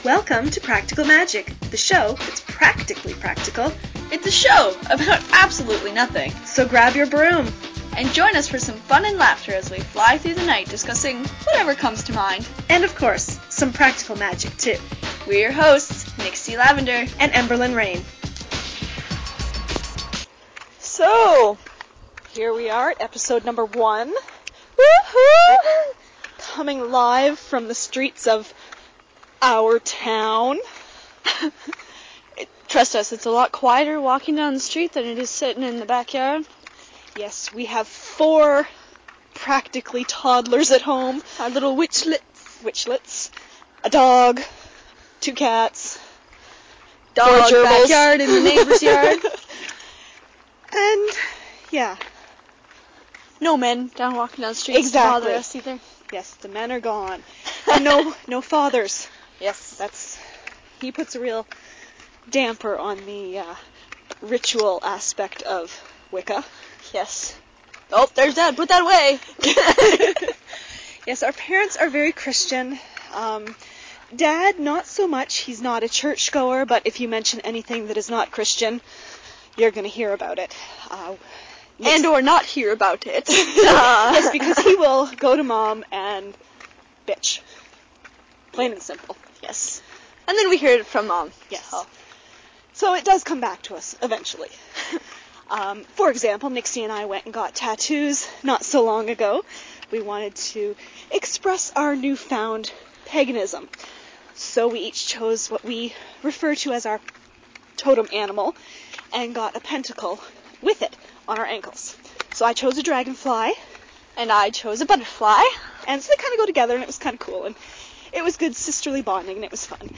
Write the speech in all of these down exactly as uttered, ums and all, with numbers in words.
Welcome to Practical Magic, the show that's practically practical. It's a show about absolutely nothing. So grab your broom and join us for some fun and laughter as we fly through the night discussing whatever comes to mind. And of course, some practical magic too. We're your hosts, Nixie Lavender and Emberlyn Rain. So, here we are at episode number one. Woohoo! Coming live from the streets of our town. it, trust us, it's a lot quieter walking down the street than it is sitting in the backyard. Yes, we have four practically toddlers at home. Our little witchlets. Witchlets. A dog. Two cats. Dog, backyard in the neighbor's yard. And, yeah. No men down walking down the streets exactly. to bother us either. Yes, the men are gone. And no, no fathers. Yes. That's, he puts a real damper on the uh, ritual aspect of Wicca. Yes. Oh, there's Dad. Put that away. Yes, our parents are very Christian. Um, Dad, not so much. He's not a churchgoer, but if you mention anything that is not Christian, you're going to hear about it. Uh, and or not hear about it. Yes, because he will go to Mom and bitch. Plain and simple. Yes. And then we hear it from Mom. Yes. So, so it does come back to us eventually. um, for example, Nixie and I went and got tattoos not so long ago. We wanted to express our newfound paganism. So we each chose what we refer to as our totem animal and got a pentacle with it on our ankles. So I chose a dragonfly. And I chose a butterfly. And so they kind of go together, and it was kind of cool. And it was good sisterly bonding, and it was fun.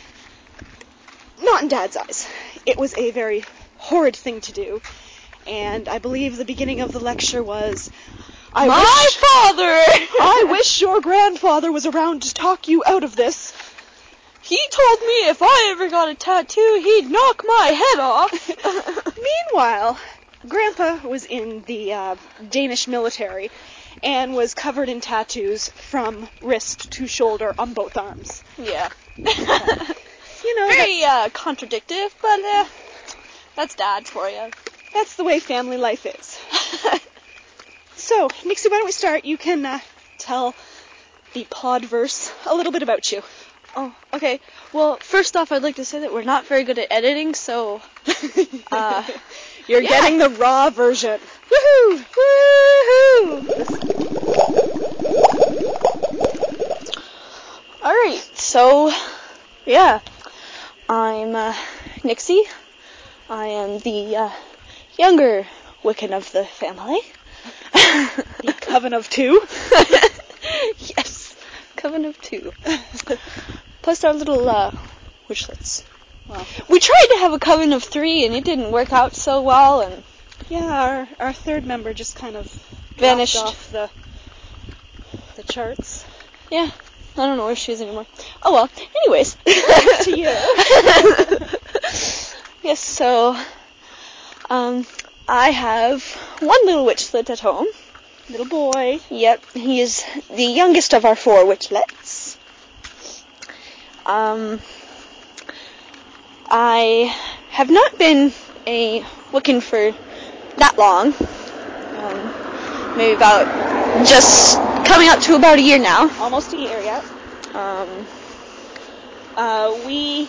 Not in Dad's eyes. It was a very horrid thing to do. And I believe the beginning of the lecture was, I My wish, father! I wish your grandfather was around to talk you out of this. He told me if I ever got a tattoo, he'd knock my head off. Meanwhile, Grandpa was in the uh, Danish military and was covered in tattoos from wrist to shoulder on both arms. Yeah. Uh, you know, very uh, contradictive, but uh, that's Dad for you. That's the way family life is. So, Nixie, why don't we start? You can uh, tell the podverse a little bit about you. Oh, okay. Well, first off, I'd like to say that we're not very good at editing, so uh, you're yeah. getting the raw version. Woohoo! Woohoo! Alright, so, yeah. I'm uh, Nixie. I am the uh, younger Wiccan of the family. The Coven of Two? Yes, Coven of Two. Plus our little uh, witchlets. Well, we tried to have a Coven of Three, and it didn't work out so well, and yeah, our our third member just kind of vanished off the the charts. Yeah, I don't know where she is anymore. Oh well. Anyways, back to you. Yes. So, um, I have one little witchlet at home. Little boy. Yep, he is the youngest of our four witchlets. Um, I have not been a Wiccan for that long. Um, maybe about, just coming up to about a year now. Almost a year, yeah. Um, uh, we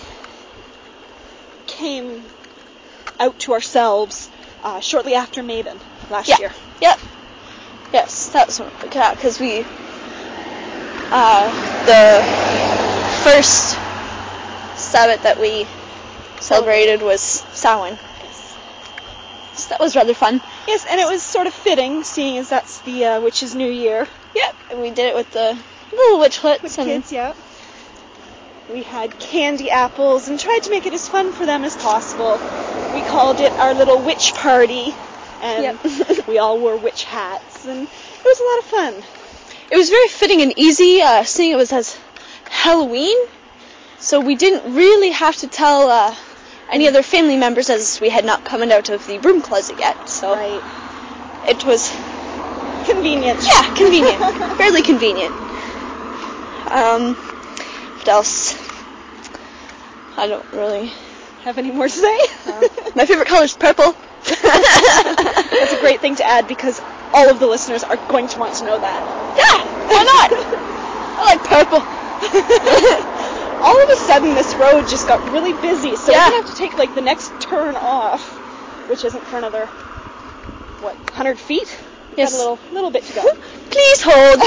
came out to ourselves uh, shortly after Maven last yeah. year. Yep. Yes, that was because we, uh, the first Sabbath that we celebrated was Samhain. Yes. So that was rather fun. Yes, and it was sort of fitting, seeing as that's the uh, Witch's New Year. Yep, and we did it with the little witchlets. With and kids, yeah. We had candy apples and tried to make it as fun for them as possible. We called it our little witch party. And yep. We all wore witch hats, and it was a lot of fun. It was very fitting and easy, uh, seeing it was as Halloween, so we didn't really have to tell uh, any other family members, as we had not come out of the broom closet yet, so right. It was convenient. Yeah, convenient. Fairly convenient. Um, what else? I don't really have any more to say. Uh, my favorite color is purple. That's a great thing to add because all of the listeners are going to want to know that. Yeah, why not? I like purple. All of a sudden, this road just got really busy, so yeah. we're going to have to take, like, the next turn off, which isn't for another, what, one hundred feet? We've yes. got a little, little bit to go. Please hold.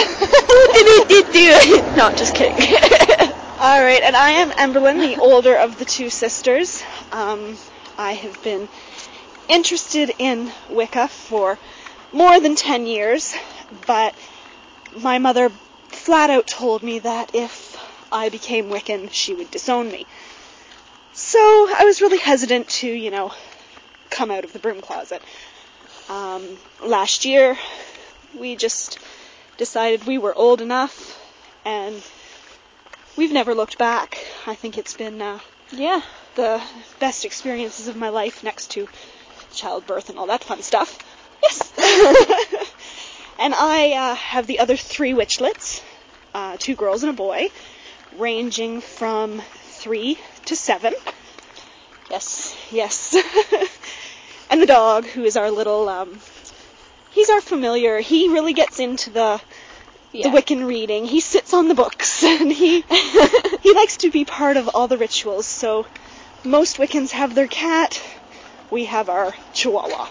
No, just kidding. All right, and I am Emberlyn, the older of the two sisters. Um, I have been interested in Wicca for more than ten years, but my mother flat out told me that if I became Wiccan, she would disown me. So I was really hesitant to, you know, come out of the broom closet. Um, last year, we just decided we were old enough, and we've never looked back. I think it's been uh, yeah the best experiences of my life next to childbirth and all that fun stuff. Yes. And I uh, have the other three witchlets, uh, two girls and a boy, ranging from three to seven. Yes. Yes. And the dog, who is our little, um, he's our familiar. He really gets into the yeah. the Wiccan reading. He sits on the books, and he he likes to be part of all the rituals. So most Wiccans have their cat. We have our Chihuahua.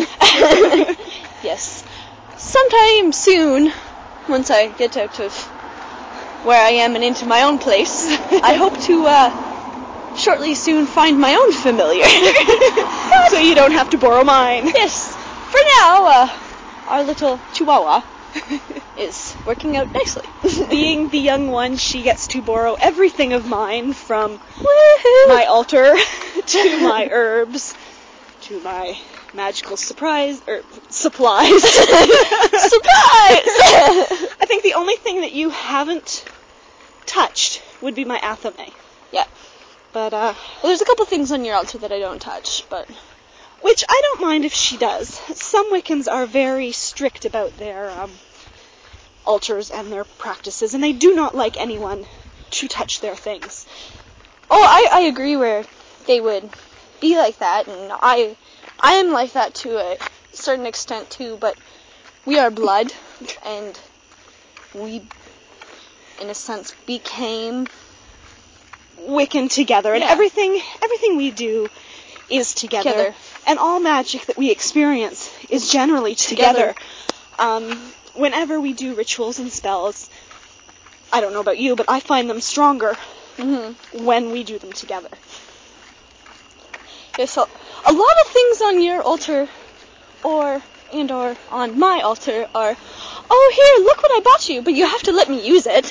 Yes. Sometime soon, once I get out of where I am and into my own place, I hope to uh, shortly soon find my own familiar. So you don't have to borrow mine. Yes. For now, uh, our little Chihuahua is working out nicely. Being the young one, she gets to borrow everything of mine, from Woo-hoo. my altar to my herbs to my magical surprise or supplies. Surprise! I think the only thing that you haven't touched would be my athame. Yeah. But uh well, there's a couple things on your altar that I don't touch, but which I don't mind if she does. Some Wiccans are very strict about their um altars and their practices, and they do not like anyone to touch their things. Oh, I, I agree where they would be like that, and I I am like that to a certain extent too, but we are blood, and we, in a sense, became Wiccan together, and yeah. everything everything we do is together, together. And all magic that we experience is generally together. together. Um, whenever we do rituals and spells, I don't know about you, but I find them stronger mm-hmm. when we do them together. Yeah, so a lot of things on your altar, or and or on my altar, are, oh, here, look what I bought you, but you have to let me use it.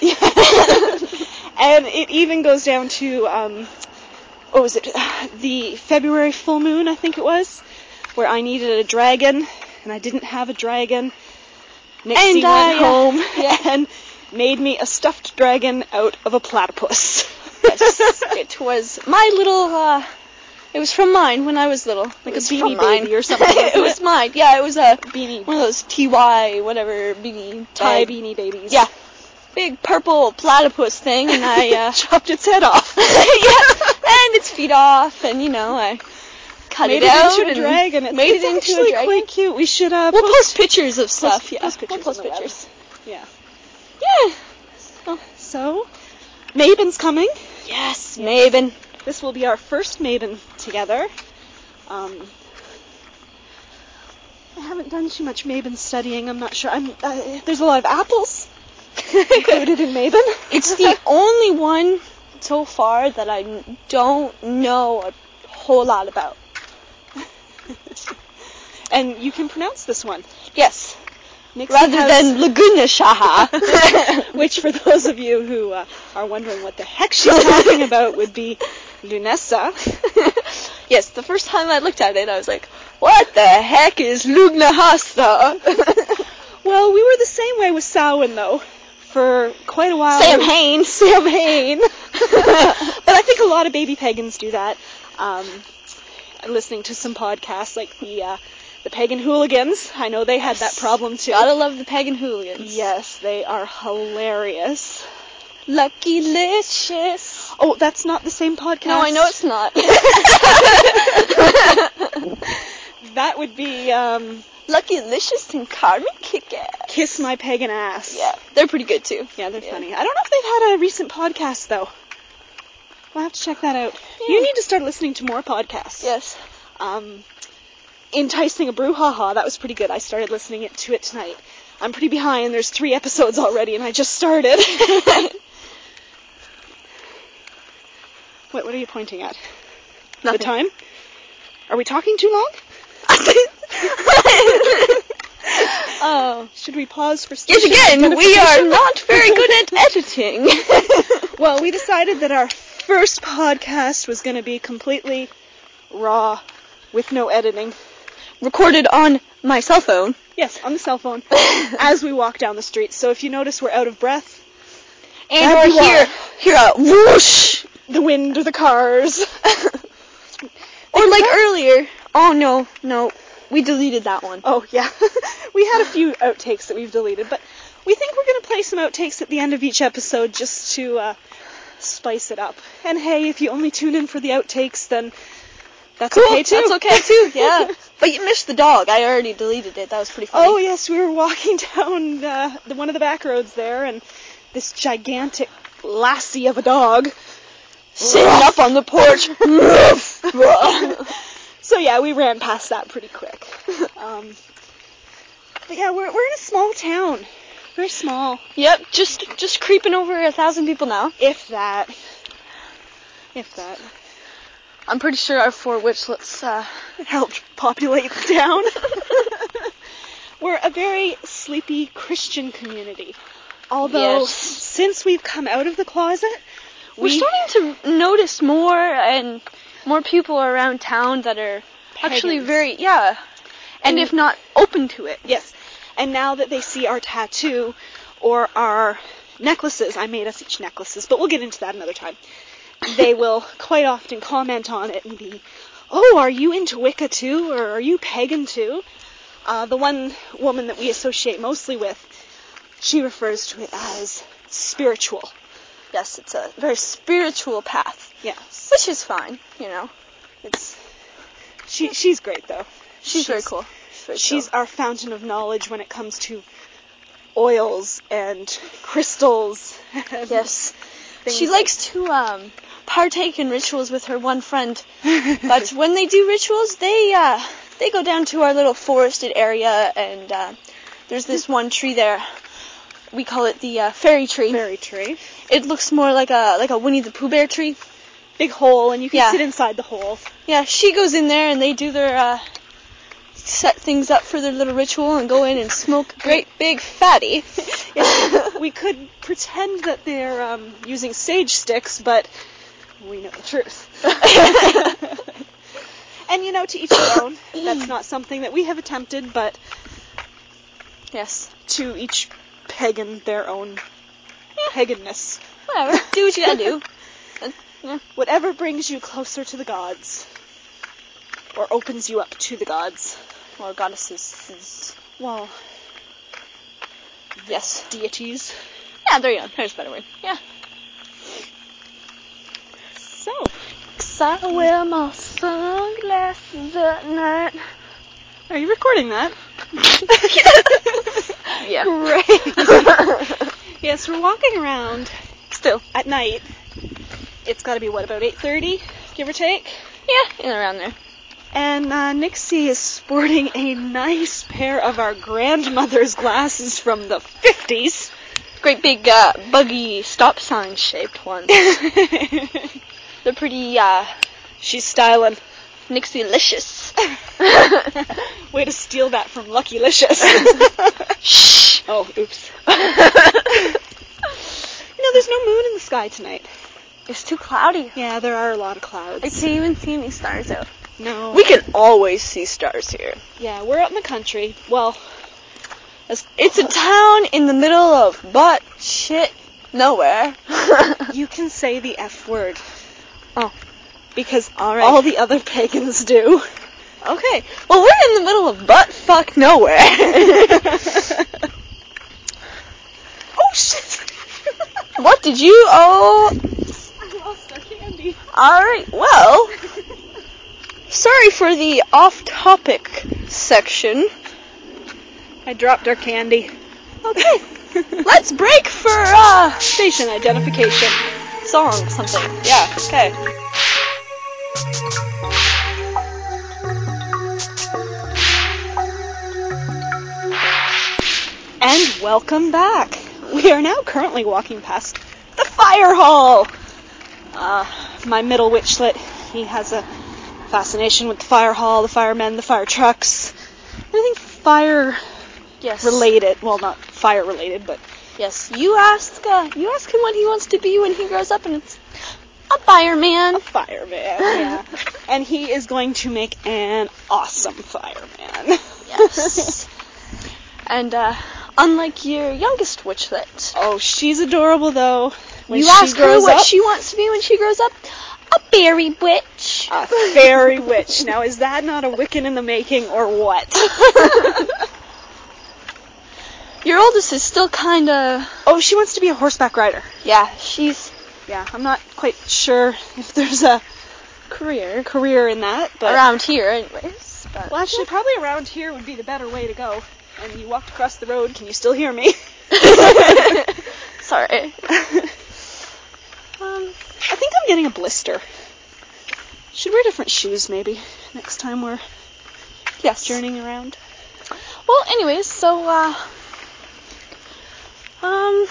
And it even goes down to, um, what was it, the February full moon, I think it was, where I needed a dragon, and I didn't have a dragon. Nixie and, uh, went yeah. home yeah. and made me a stuffed dragon out of a platypus. Yes, it was my little, uh, it was from mine when I was little. Like it was a Beanie from mine. Baby or something. It was mine. Yeah, it was a Beanie. one of those T Y whatever beanie Tie bag. Beanie Babies. Yeah, big purple platypus thing, and I uh, chopped its head off. Yeah, and its feet off, and you know I cut made it, it out into a dragon. It's, made it's it into actually a dragon. quite cute. We should uh, we'll post, post pictures of stuff. post, yeah, post pictures. we'll post on the pictures. Web. Yeah. Yeah. Oh, so, Mabon's coming. Yes, Mabon. This will be our first Mabon together. Um, I haven't done too much Mabon studying. I'm not sure. I'm. Uh, there's a lot of apples included in Mabon. It's the only one so far that I don't know a whole lot about. And you can pronounce this one. Yes. Nixie Rather has, than Laguna Shaha. which, for those of you who uh, are wondering what the heck she's talking about, would be Lunessa. Yes, the first time I looked at it, I was like, what the heck is Lugnahasta? Well, we were the same way with Samhain, though, for quite a while. Sam Hain. Sam Hain. But I think a lot of baby pagans do that. Um, listening to some podcasts like the uh, the Pagan Hooligans. I know they had that problem too. Gotta love the Pagan Hooligans. Yes, they are hilarious. Luckylicious. Oh, that's not the same podcast. No, I know it's not. That would be, um... Luckylicious and Carmen Kick-Ass. Kiss My Pagan Ass. Yeah, they're pretty good too. Yeah, they're Yeah. funny. I don't know if they've had a recent podcast, though. We'll have to check that out. Yeah. You need to start listening to more podcasts. Yes. Um, Enticing a Brouhaha, that was pretty good. I started listening it, to it tonight. I'm pretty behind. There's three episodes already, and I just started. What, what are you pointing at? Nothing. The time? Are we talking too long? Oh. Should we pause for Yet station again, we are identification? not very good at editing. Well, we decided that our first podcast was going to be completely raw, with no editing. Recorded on my cell phone. Yes, on the cell phone, as we walk down the street. So if you notice we're out of breath, And There or you hear, are. hear a whoosh. the wind or the cars. Or like earlier. Oh no, no. We deleted that one. Oh, yeah. We had a few outtakes that we've deleted, but we think we're going to play some outtakes at the end of each episode just to uh, spice it up. And hey, if you only tune in for the outtakes, then that's Cool, okay too. that's okay too, yeah. But you missed the dog. I already deleted it. That was pretty funny. Oh, yes, we were walking down uh, the, one of the back roads there, and this gigantic lassie of a dog. Sitting up on the porch. So yeah, we ran past that pretty quick. Um, but yeah, we're we're in a small town. Very small. Yep, just just creeping over a thousand people now. If that. If that. I'm pretty sure our four witchlets uh, Helped populate the town. We're a very sleepy Christian community. Although, Yes. since we've come out of the closet, we're we starting to notice more and more people around town that are actually Pagans. very, yeah, and And- if not open to it. Yes. And now that they see our tattoo or our necklaces, I made us each necklaces, but we'll get into that another time. They will quite often comment on it and be, oh, are you into Wicca too? Or are you pagan too? Uh, the one woman that we associate mostly with, she refers to it as spiritual. Yes, it's a very spiritual path, Yes. which is fine, you know. It's she. She's great though. She's, very cool. She's, very She's cool. our fountain of knowledge when it comes to oils and crystals. And Yes. things She like- likes to um, partake in rituals with her one friend, but when they do rituals, they uh, they go down to our little forested area, and uh, there's this one tree there. We call it the uh, fairy tree. Fairy tree. It looks more like a like a Winnie the Pooh Bear tree. Big hole, and you can Yeah. sit inside the hole. Yeah, she goes in there and they do their uh, set things up for their little ritual and go in and smoke a great big fatty. Yes, we could pretend that they're um, using sage sticks, but we know the truth. And you know, to each their own. That's not something that we have attempted, but Yes. to each pagan their own paganness. Whatever. Do what you gotta do. Whatever brings you closer to the gods, or opens you up to the gods. Or goddesses. Well, Yes. deities. Yeah, there you go. There's a better word. Yeah. So, 'Cause I wear my sunglasses at night. are you recording that? Yeah. Great. Yes, we're walking around Still. at night. It's got to be, what, about eight thirty, give or take? Yeah, in around there. And uh, Nixie is sporting a nice pair of our grandmother's glasses from the fifties. Great big, uh, buggy stop sign shaped ones. They're pretty, uh, She's styling. Nixie-licious. Way to steal that from Lucky Licious. Shh. Oh, oops. You know, there's no moon in the sky tonight. It's too cloudy. Yeah, there are a lot of clouds. I can't even see any stars out. No. We can always see stars here. Yeah, we're out in the country. Well, as It's a town in the middle of butt shit nowhere. you can say the F word. Oh. Because All right. all the other pagans do. Okay. Well, we're in the middle of butt fuck nowhere. Oh, shit! What did you? Oh. I lost our candy. Alright, well. Sorry for the off-topic section. I dropped our candy. Okay. Let's break for, uh, Station identification. song, something. Yeah, okay. And welcome back. We are now currently walking past the fire hall. Uh, my middle witchlet, he has a fascination with the fire hall, the firemen, the fire trucks. Anything fire Yes. related. Well, not fire related, but Yes, you ask, uh, you ask him what he wants to be when he grows up, and it's a fireman. a fireman. Yeah. And he is going to make an awesome fireman. Yes. And, uh, unlike your youngest witchlet, Oh, she's adorable though. When you she ask her grows what up, she wants to be when she grows up, a fairy witch. a fairy witch. Now, is that not a Wiccan in the making, or what? Your oldest is still kinda, Oh, she wants to be a horseback rider. yeah, she's Yeah, I'm not quite sure if there's a career career in that, but around here anyways. But well, actually, probably around here would be the better way to go. And you walked across the road. Can you still hear me? Sorry. Um, I think I'm getting a blister. Should wear different shoes maybe next time we're Yes. journeying around. Well, anyways, so, uh, um,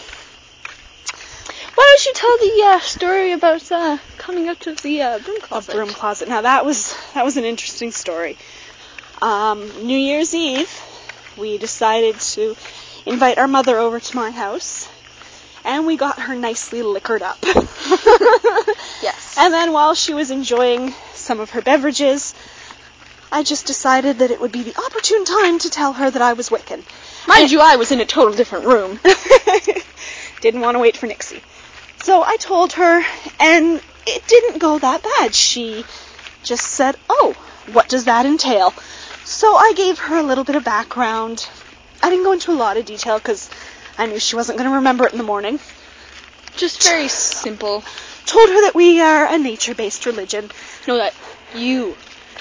why don't you tell the, uh, story about, uh, coming out of the, uh, broom A closet? broom closet. Now that was that was an interesting story. Um, New Year's Eve, we decided to invite our mother over to my house, and we got her nicely liquored up. Yes. And then while she was enjoying some of her beverages, I just decided that it would be the opportune time to tell her that I was Wiccan. Mind you, I was in a total different room. Didn't want to wait for Nixie. So I told her, and it didn't go that bad. She just said, "Oh, what does that entail?" So I gave her a little bit of background. I didn't go into a lot of detail because I knew she wasn't going to remember it in the morning. Just very simple. Told her that we are a nature-based religion. No, that you.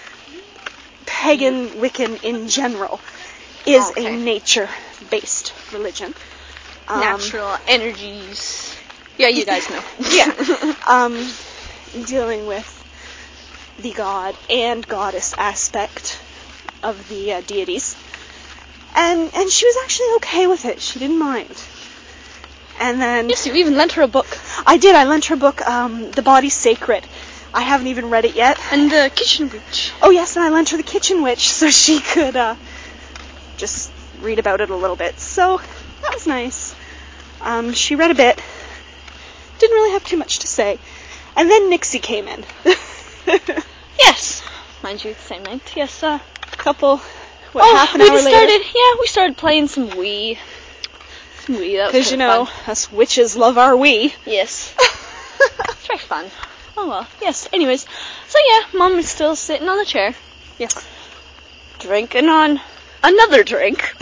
Pagan Wiccan in general is Okay. a nature-based religion. Um, Natural energies. Yeah, you guys know. yeah. Um, dealing with the god and goddess aspect of the uh, deities. And and she was actually okay with it. She didn't mind. And then Yes, you even lent her a book. I did. I lent her a book, um, The Body's Sacred. I haven't even read it yet. And the kitchen witch. Oh yes, and I lent her The Kitchen Witch so she could uh, just read about it a little bit. So that was nice. Um, she read a bit. Didn't really have too much to say. And then Nixie came in. Yes. Mind you, the same night. Yes, uh. Couple, what, oh, half an we hour just later? started, yeah, we started playing some Wii. Some Wii, that was Because, you kinda know, fun. us witches love our Wii. Yes. It's very fun. Oh well, yes, anyways. So yeah, Mom is still sitting on the chair. Yes. Drinking on another drink.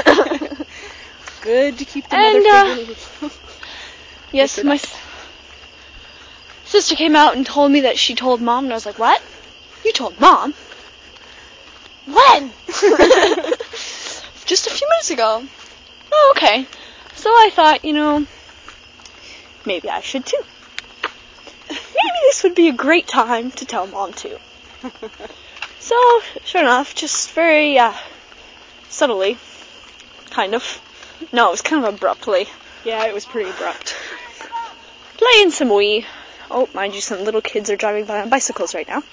Good to keep the And, mother uh, figure. Yes, Liquored my up. s- sister came out and told me that she told Mom, and I was like, what? You told Mom? When? Just a few minutes ago. Oh, okay. So I thought, you know, maybe I should too. Maybe this would be a great time to tell Mom too. So, sure enough, just very, uh, subtly, kind of. No, it was kind of abruptly. Yeah, it was pretty abrupt. Playing some Wii. Oh, mind you, some little kids are driving by on bicycles right now.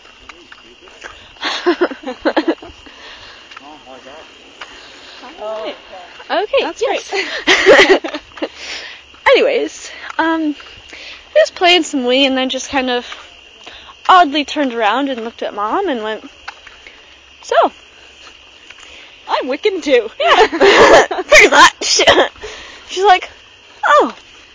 Oh, Okay, that's yes. great. Anyways, um, I was playing some Wii and then just kind of oddly turned around and looked at Mom and went, so, I'm Wiccan too. yeah, pretty much. She's like, oh,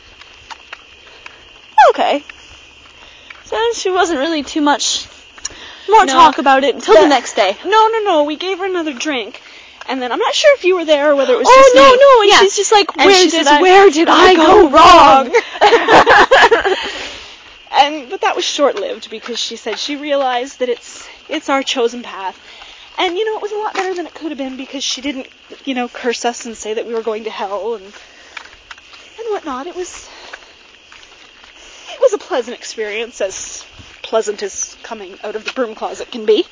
okay. So she wasn't really too much more No. talk about it until the The- next day. No, no, no. We gave her another drink, And then I'm not sure if you were there or whether it was oh, just no, me. no, and yeah. she's just like, And where she did says, I, where did I go wrong? wrong? And but that was short-lived because she said she realized that it's it's our chosen path. And, you know, it was a lot better than it could have been because she didn't, you know, curse us and say that we were going to hell and and whatnot. It was it was a pleasant experience, as pleasant as coming out of the broom closet can be.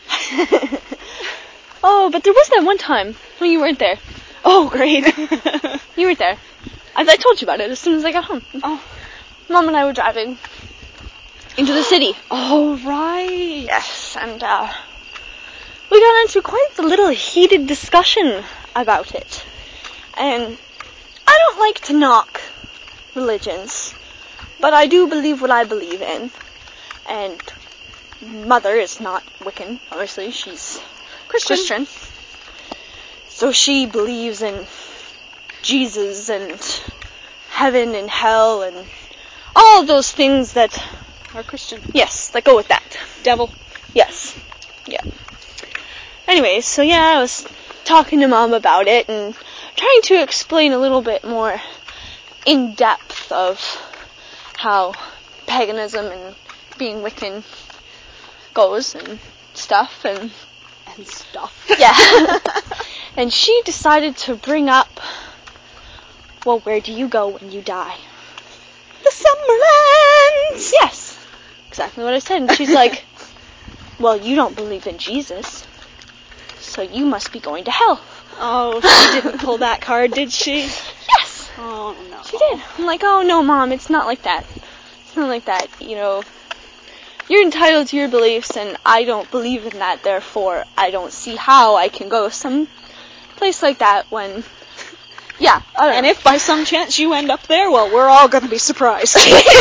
Oh, but there was that one time when you weren't there. Oh, great. You weren't there. I, I told you about it as soon as I got home. Oh. Mom and I were driving into the city. Oh, right. Yes, and uh, we got into quite a little heated discussion about it. And I don't like to knock religions, but I do believe what I believe in. And Mother is not Wiccan, obviously. She's Christian. Christian. So she believes in Jesus and heaven and hell and all those things that, Our Christian. yes, that go with that. Devil. Yes. Yeah. Anyways, so yeah, I was talking to Mom about it and trying to explain a little bit more in depth of how paganism and being Wiccan goes and stuff and And stuff. yeah. And she decided to bring up, well, where do you go when you die? The Summerlands! Yes. Exactly what I said. And she's like, well, you don't believe in Jesus, so you must be going to hell. Oh, she didn't pull that card, did she? Yes. Oh, no. She did. I'm like, oh, no, Mom, it's not like that. It's not like that, you know. You're entitled to your beliefs, and I don't believe in that, therefore I don't see how I can go some place like that when, yeah. I don't And know. if by some chance you end up there, well, we're all going to be surprised.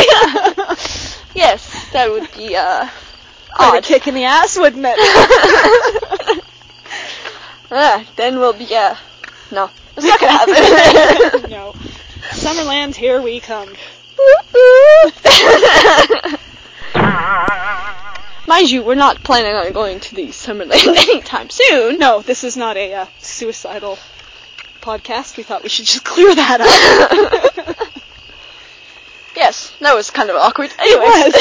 Yes, that would be, uh, Quite a odd. kick in the ass, wouldn't it? uh, then we'll be, uh, no, it's not gonna happen. No. Summerland, here we come. Mind you, we're not planning on going to the Summerland anytime soon. No, this is not a uh, suicidal podcast. We thought we should just clear that up. Yes, that was kind of awkward. Anyways.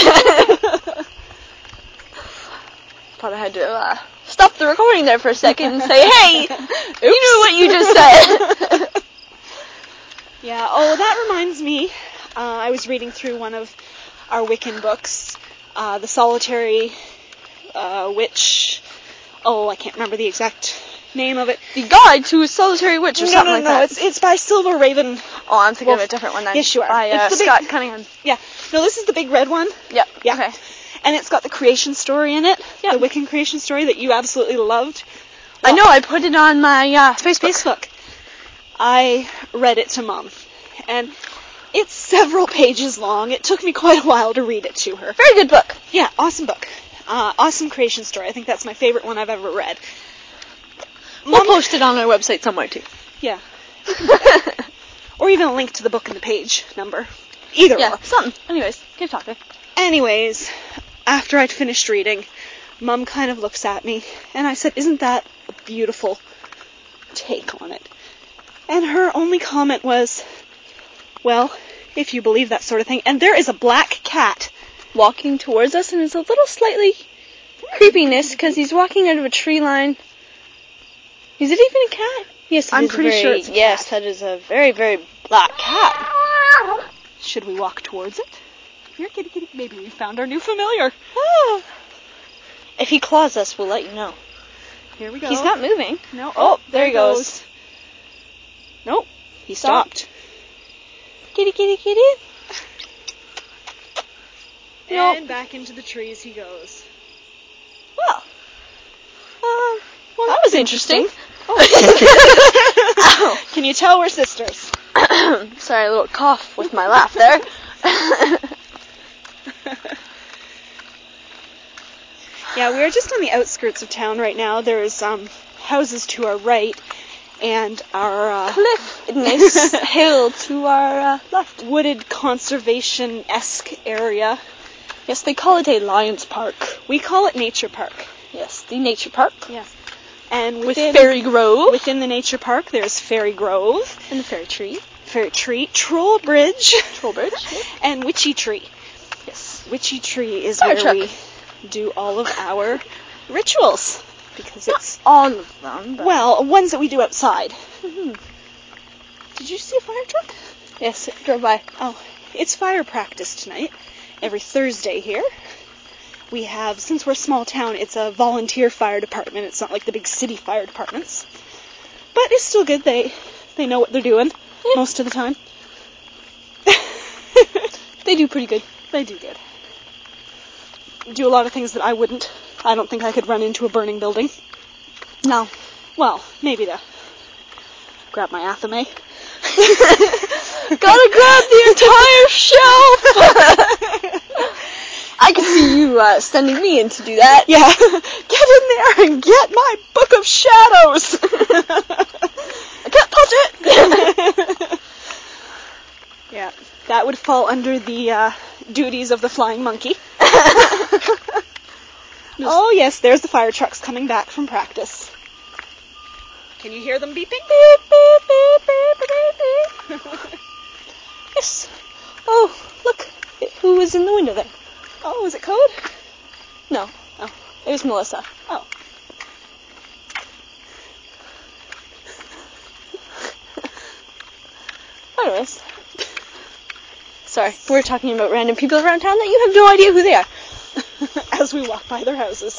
Thought I had to uh, stop the recording there for a second and say, hey, you knew what you just said. Yeah, oh, that reminds me. Uh, I was reading through one of our Wiccan books, uh, The Solitary uh, Witch. Oh, I can't remember the exact name of it. The Guide to a Solitary Witch or no, something no, like no, that. it's it's by Silver Raven. Oh, I'm thinking Wolf. of a different one then. Yes, you are. By uh, It's the big- Scott Cunningham. Yeah, no, this is the big red one. Yep. Yeah. Okay. And it's got the creation story in it. Yeah. The Wiccan creation story that you absolutely loved. I know, I put it on my uh, Facebook. Facebook. I read it to Mom. And it's several pages long. It took me quite a while to read it to her. Very good book. Yeah, awesome book. Uh, awesome creation story. I think that's my favorite one I've ever read. We'll post it on our website somewhere too. Yeah. Or even a link to the book and the page number. Either Yeah, or. something. Anyways, keep talking. Anyways, after I'd finished reading, Mum kind of looks at me, and I said, isn't that a beautiful take on it? And her only comment was, well, if you believe that sort of thing. And there is a black cat Walking towards us, and it's a little slightly creepiness because he's walking out of a tree line. Is it even a cat? Yes, it I'm is a pretty very- sure it's a yes, cat. that is a very, very black cat. Should we walk towards it? Here, kitty, kitty. Maybe we found our new familiar. Ah. If he claws us, we'll let you know. Here we go. He's not moving. No. Oh, there he goes. Nope. He Stopped. stopped. Kitty, kitty, kitty. And back into the trees he goes. Well, um, well, that was interesting. Ow. Can you tell we're sisters? Sorry, a little cough with my laugh there. Yeah, we're just on the outskirts of town right now. There's um, houses to our right, and our uh, Cliff-ness hill to our uh, left. wooded conservation-esque area. Yes, they call it a Lions Park. We call it Nature Park. Yes, the nature park. Yes. And With within, Fairy Grove. within the nature park, there's Fairy Grove, And the Fairy Tree. Fairy Tree, Troll Bridge, Troll Bridge. Yep. and Witchy Tree. Yes. Witchy Tree is Fire where truck. we do all of our rituals. Because it's, All of them. But... well, ones that we do outside. Mhm. Did you see a fire truck? Yes, it drove by. Oh, it's fire practice tonight. Every Thursday here. We have, since we're a small town, it's a volunteer fire department. It's not like the big city fire departments. But it's still good. They they know what they're doing Yeah. most of the time. They do pretty good. They do good. Do a lot of things that I wouldn't. I don't think I could run into a burning building. No. Well, maybe to grab my Athame. Gotta grab the entire shelf! I can see you uh, sending me in to do that. Yeah. Get in there and get my Book of Shadows! I can't touch it! Yeah, that would fall under the uh, duties of the flying monkey. Oh yes, there's the fire trucks coming back from practice. Can you hear them beeping? Beep, beep, beep, beep, beep, beep. Yes. Oh, look. Who was in the window there? Oh, is it Code? No. Oh. It was Melissa. Oh. Anyways. Sorry, we're talking about random people around town that you have no idea who they are. As we walk by their houses.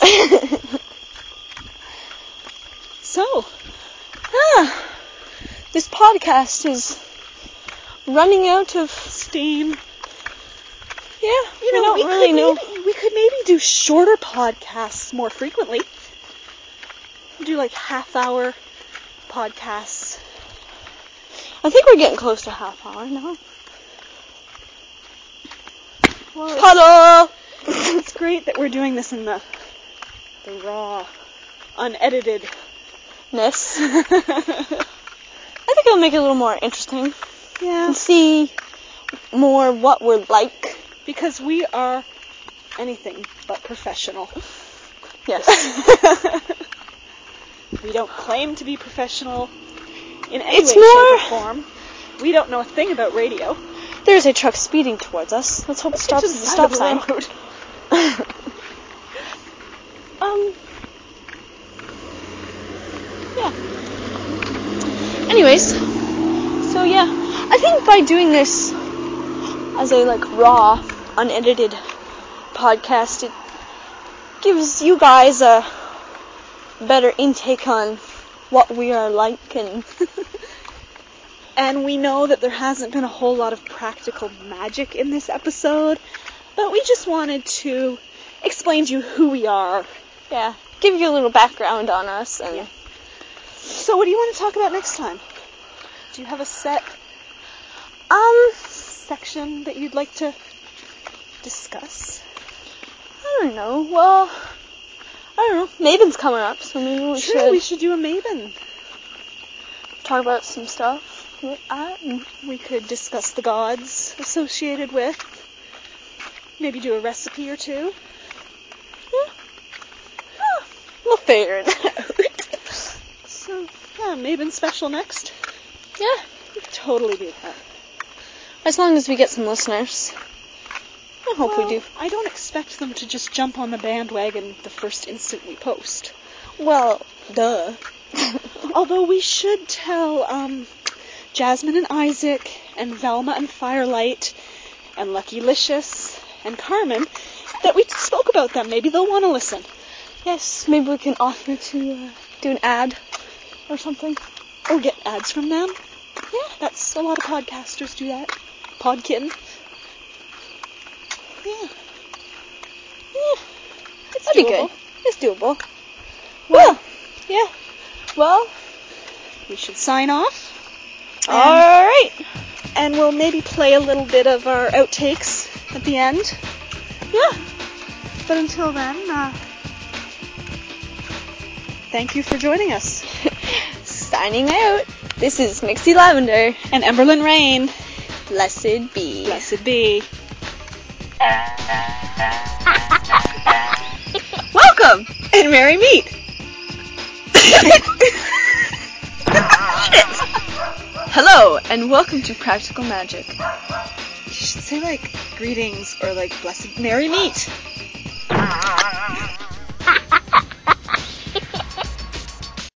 So, ah, this podcast is running out of steam. Yeah, You we know, don't we really could know. Maybe, we could maybe do shorter podcasts more frequently. Do like half-hour podcasts. I think we're getting close to half hour now. Well, it's, Puddle! it's great that we're doing this in the the raw, unedited. Ness. I think it'll make it a little more interesting. Yeah. And see more what we're like. Because we are anything but professional. Yes. We don't claim to be professional in any It's way, more- shape, or form. We don't know a thing about radio. There's a truck speeding towards us. Let's hope it stops at It's the just stop side sign. of the road. um. Yeah. Anyways, so yeah, I think by doing this as a like raw, unedited podcast, it gives you guys a better intake on what we are like, and And we know that there hasn't been a whole lot of practical magic in this episode, but we just wanted to explain to you who we are. yeah, give you a little background on us. And Yeah. So what do you want to talk about next time? Do you have a set um, section that you'd like to discuss? I don't know. Well, I don't know. Maven's coming up, so maybe we Sure, should we should do a Maven. talk about some stuff. with that, and We could discuss the gods associated with. Maybe do a recipe or two. yeah, yeah, we'll figure it out. So, yeah, Maven special next. Yeah, We could totally do that. as long as we get some listeners. I hope Well, we do. I don't expect them to just jump on the bandwagon the first instant we post. Well, duh. Although we should tell um, Jasmine and Isaac and Velma and Firelight and Lucky Licious and Carmen that we spoke about them. Maybe they'll want to listen. Yes, maybe we can offer to uh, do an ad or something. Or get ads from them. Yeah, that's a lot of podcasters do that. Podkin. Yeah. Yeah. It's That'd be doable. good. It's doable. Well, Yeah. Well, we should sign off. And, all right. and we'll maybe play a little bit of our outtakes at the end. Yeah. But until then, uh, thank you for joining us. Signing out. This is Mixie Lavender. And Emberlyn Rain. Blessed be. Blessed be. Welcome. And merry meet. Hello, and welcome to Practical Magic. You should say, like, greetings or, like, blessed merry meet.